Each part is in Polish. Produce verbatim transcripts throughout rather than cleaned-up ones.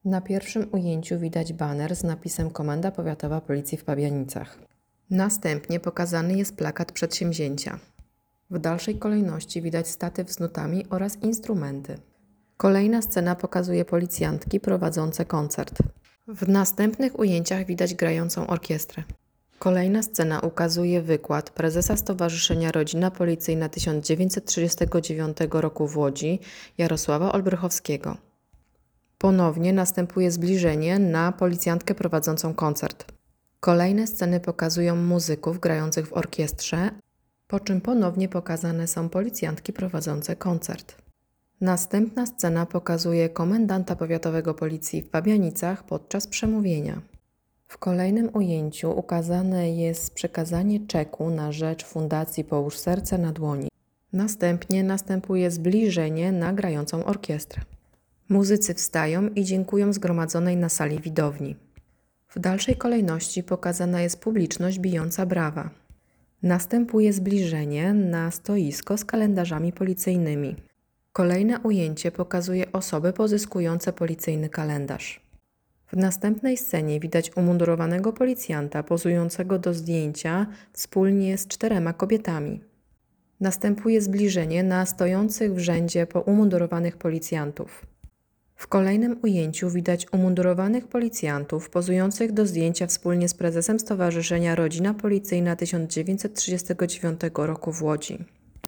Na pierwszym ujęciu widać baner z napisem Komenda Powiatowa Policji w Pabianicach. Następnie pokazany jest plakat przedsięwzięcia. W dalszej kolejności widać statyw z nutami oraz instrumenty. Kolejna scena pokazuje policjantki prowadzące koncert. W następnych ujęciach widać grającą orkiestrę. Kolejna scena ukazuje wykład prezesa Stowarzyszenia Rodzina Policyjna tysiąc dziewięćset trzydziestego dziewiątego roku w Łodzi Jarosława Olbrychowskiego. Ponownie następuje zbliżenie na policjantkę prowadzącą koncert. Kolejne sceny pokazują muzyków grających w orkiestrze, po czym ponownie pokazane są policjantki prowadzące koncert. Następna scena pokazuje komendanta powiatowego policji w Pabianicach podczas przemówienia. W kolejnym ujęciu ukazane jest przekazanie czeku na rzecz Fundacji Połóż Serce na dłoni. Następnie następuje zbliżenie na grającą orkiestrę. Muzycy wstają i dziękują zgromadzonej na sali widowni. W dalszej kolejności pokazana jest publiczność bijąca brawa. Następuje zbliżenie na stoisko z kalendarzami policyjnymi. Kolejne ujęcie pokazuje osoby pozyskujące policyjny kalendarz. W następnej scenie widać umundurowanego policjanta pozującego do zdjęcia wspólnie z czterema kobietami. Następuje zbliżenie na stojących w rzędzie umundurowanych policjantów. W kolejnym ujęciu widać umundurowanych policjantów pozujących do zdjęcia wspólnie z prezesem Stowarzyszenia Rodzina Policyjna tysiąc dziewięćset trzydziestego dziewiątego roku w Łodzi.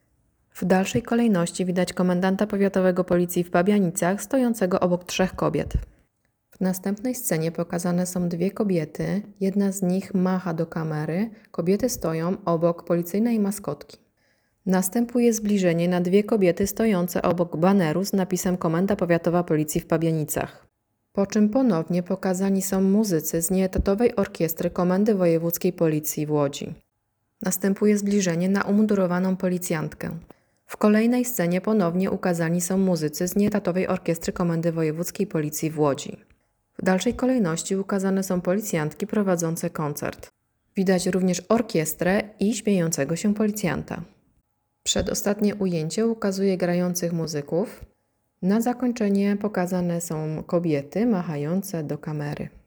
W dalszej kolejności widać komendanta powiatowego policji w Pabianicach stojącego obok trzech kobiet. W następnej scenie pokazane są dwie kobiety, jedna z nich macha do kamery, kobiety stoją obok policyjnej maskotki. Następuje zbliżenie na dwie kobiety stojące obok baneru z napisem Komenda Powiatowa Policji w Pabianicach. Po czym ponownie pokazani są muzycy z nieetatowej orkiestry Komendy Wojewódzkiej Policji w Łodzi. Następuje zbliżenie na umundurowaną policjantkę. W kolejnej scenie ponownie ukazani są muzycy z nieetatowej orkiestry Komendy Wojewódzkiej Policji w Łodzi. W dalszej kolejności ukazane są policjantki prowadzące koncert. Widać również orkiestrę i śmiejącego się policjanta. Przedostatnie ujęcie ukazuje grających muzyków. Na zakończenie pokazane są kobiety machające do kamery.